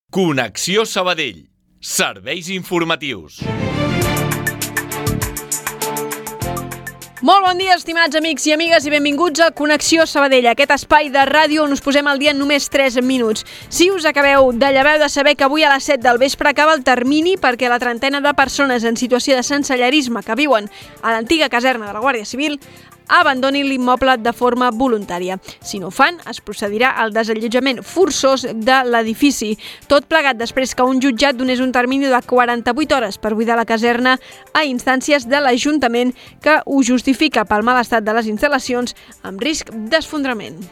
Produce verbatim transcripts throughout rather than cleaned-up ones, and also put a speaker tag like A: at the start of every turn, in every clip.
A: Connexió Sabadell. Serveis informatius.
B: Molt bon dia, estimats amics i amigues, i benvinguts a Connexió Sabadell, aquest espai de ràdio on us posem al dia en només tres minuts. Si us acabeu de llevar de saber que avui a les set del vespre acaba el termini perquè la trentena de persones en situació de sensellarisme que viuen a l'antiga caserna de la Guàrdia Civil abandonin l'immoble de forma voluntària. Si no ho fan, es procedirà al desallotjament forçós de l'edifici. Tot plegat després que un jutjat donés un termini de quaranta-vuit hores per buidar la caserna a instàncies de l'Ajuntament que ho justifica pel mal estat de les instal·lacions amb risc d'esfondrament.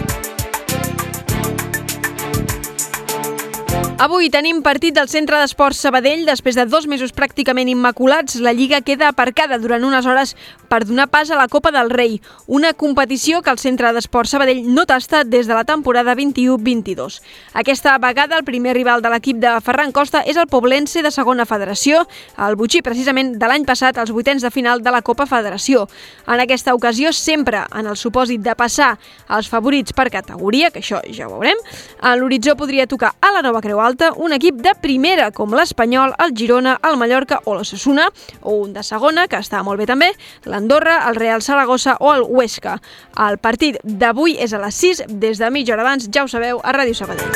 B: Avui tenim partit del Centre d'Esports Sabadell. Després de dos mesos pràcticament immaculats, la Lliga queda aparcada durant unes hores per donar pas a la Copa del Rei, una competició que el Centre d'Esports Sabadell no tasta des de la temporada vint-i-u vint-i-dos. Aquesta vegada el primer rival de l'equip de Ferran Costa és el Poblense de segona federació, el Botxí precisament de l'any passat als vuitens de final de la Copa Federació. En aquesta ocasió, sempre en el supòsit de passar als favorits per categoria, que això ja ho veurem, a l'horitzó podria tocar a la Nova Creu Alta un equip de primera com l'Espanyol, el Girona, el Mallorca o l'Osasuna, o un de segona, que està molt bé també, l'Andorra, el Real Saragossa o el Huesca. El partit d'avui és a les sis, des de mitja hora abans, ja ho sabeu, a Ràdio Sabadell.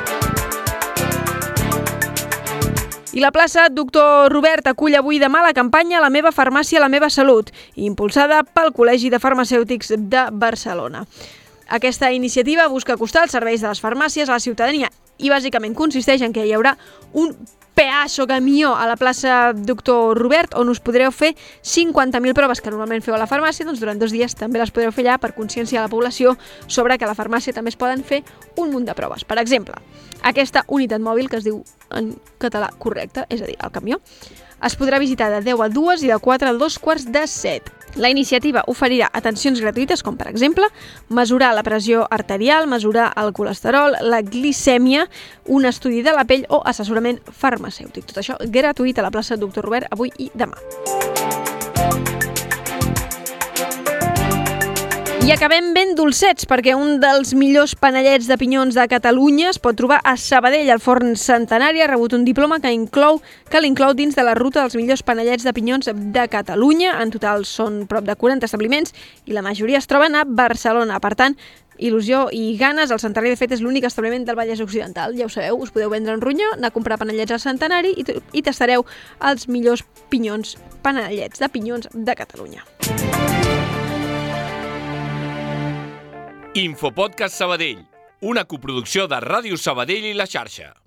B: I la plaça Doctor Robert acull avui demà la campanya La meva farmàcia, la meva salut, impulsada pel Col·legi de Farmacèutics de Barcelona. Aquesta iniciativa busca acostar els serveis de les farmàcies a la ciutadania i bàsicament consisteix en que hi haurà un pedaço camió a la plaça Doctor Robert on us podreu fer cinquanta mil proves que normalment feu a la farmàcia, doncs durant dos dies també les podreu fer allà per conscienciar la població sobre que a la farmàcia també es poden fer un munt de proves. Per exemple, aquesta unitat mòbil que es diu en català correcte, és a dir, el camió, es podrà visitar de deu a dues i de quatre a dos quarts de set. La iniciativa oferirà atencions gratuïtes com, per exemple, mesurar la pressió arterial, mesurar el colesterol, la glicèmia, un estudi de la pell o assessorament farmacèutic. Tot això gratuït a la plaça Doctor Robert avui i demà. I acabem ben dolcets, perquè un dels millors panellets de pinyons de Catalunya es pot trobar a Sabadell. El Forn Centenari ha rebut un diploma que inclou que l'inclou dins de la ruta dels millors panellets de pinyons de Catalunya. En total són prop de quaranta establiments i la majoria es troben a Barcelona. Per tant, il·lusió i ganes. El Centenari, de fet, és l'únic establiment del Vallès Occidental. Ja ho sabeu, us podeu vendre en ronyó, anar a comprar panellets al Centenari i, i tastareu els millors pinyons, panellets de pinyons de Catalunya.
A: Infopodcast Sabadell, una coproducció de Ràdio Sabadell i La Xarxa.